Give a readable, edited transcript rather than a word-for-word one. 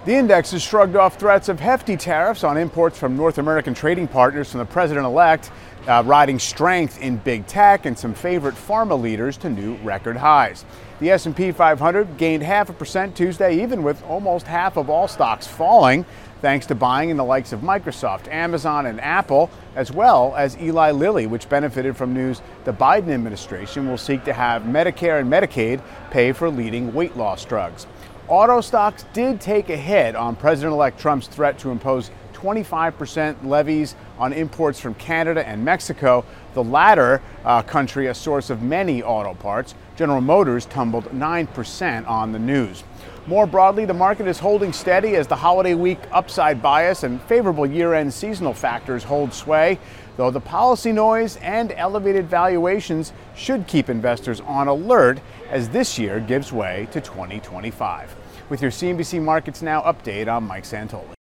The index has shrugged off threats of hefty tariffs on imports from North American trading partners from the president-elect, riding strength in big tech and some favorite pharma leaders to new record highs. The S&P 500 gained 0.5% Tuesday, even with almost half of all stocks falling, thanks to buying in the likes of Microsoft, Amazon, and Apple, as well as Eli Lilly, which benefited from news the Biden administration will seek to have Medicare and Medicaid pay for leading weight loss drugs. Auto stocks did take a hit on President-elect Trump's threat to impose 25% levies on imports from Canada and Mexico, the latter country a source of many auto parts. General Motors tumbled 9% on the news. More broadly, the market is holding steady as the holiday week upside bias and favorable year-end seasonal factors hold sway, though the policy noise and elevated valuations should keep investors on alert as this year gives way to 2025. With your CNBC Markets Now update, I'm Mike Santoli.